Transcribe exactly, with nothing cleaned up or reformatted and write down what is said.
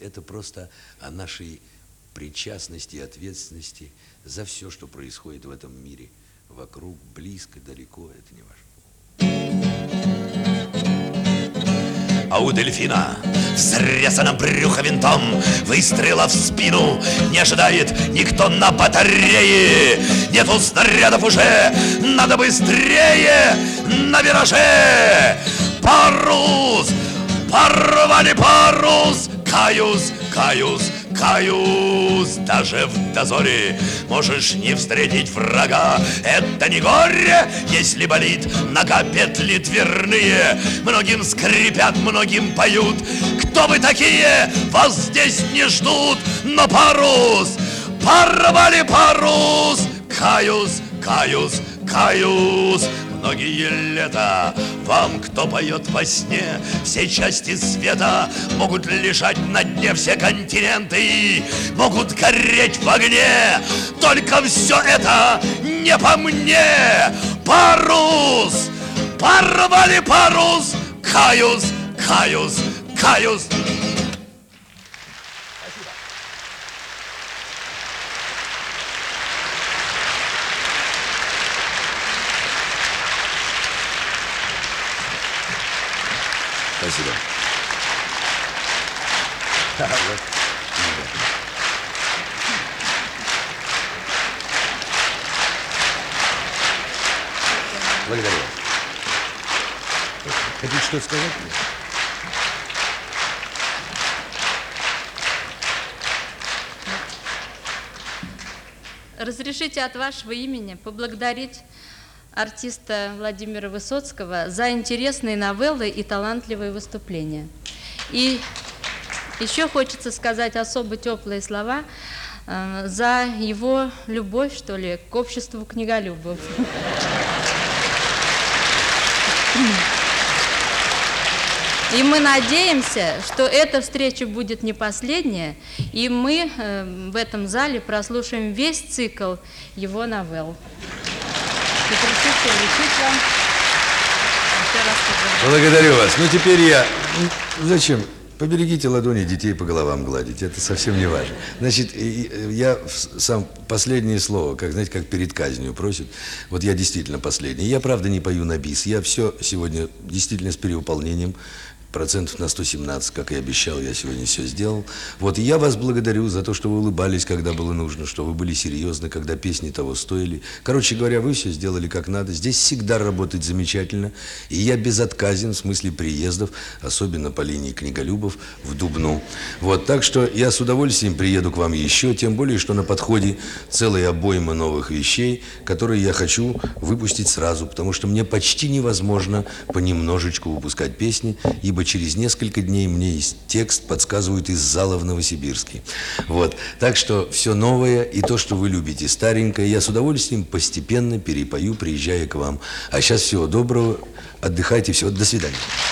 это просто о нашей причастности и ответственности за все, что происходит в этом мире. Вокруг, близко, далеко, это не важно. А у дельфина взрезано брюхо винтом, выстрела в спину не ожидает никто на батарее. Нету снарядов уже, надо быстрее на вираже. Парус, порвали парус, каюсь, каюсь, каюсь. Даже в дозоре можешь не встретить врага. Это не горе, если болит нога, петли дверные. Многим скрипят, многим поют. Кто вы такие? Вас здесь не ждут. Но парус, порвали парус, каюсь, каюсь, каюсь. Многие лета вам, кто поет во сне, все части света могут лежать на дне, все континенты могут гореть в огне. Только все это не по мне. Парус, порвали парус, каюсь, каюсь, каюсь. Спасибо. Благодарю вас. Хотите что-то сказать? Разрешите от вашего имени поблагодарить артиста Владимира Высоцкого за интересные новеллы и талантливые выступления. И еще хочется сказать особо теплые слова э, за его любовь, что ли, к обществу книголюбов. И мы надеемся, что эта встреча будет не последняя, и мы э, в этом зале прослушаем весь цикл его новелл. Благодарю вас. Ну, теперь я... Зачем? Поберегите ладони детей по головам гладить. Это совсем не важно. Значит, я сам последнее слово, как, знаете, как перед казнью просят. Вот я действительно последний. Я, правда, не пою на бис. Я все сегодня действительно с перевыполнением. Процентов на сто семнадцать, как и обещал, я сегодня все сделал. Вот, и я вас благодарю за то, что вы улыбались, когда было нужно, что вы были серьезны, когда песни того стоили. Короче говоря, вы все сделали как надо. Здесь всегда работает замечательно. И я безотказен в смысле приездов, особенно по линии книголюбов, в Дубну. Вот, так что я с удовольствием приеду к вам еще, тем более, что на подходе целая обойма новых вещей, которые я хочу выпустить сразу, потому что мне почти невозможно понемножечку выпускать песни, ибо через несколько дней мне есть текст, подсказывают из зала в Новосибирске. Вот. Так что все новое и то, что вы любите старенькое, я с удовольствием постепенно перепою, приезжая к вам. А сейчас всего доброго, отдыхайте, всего, до свидания.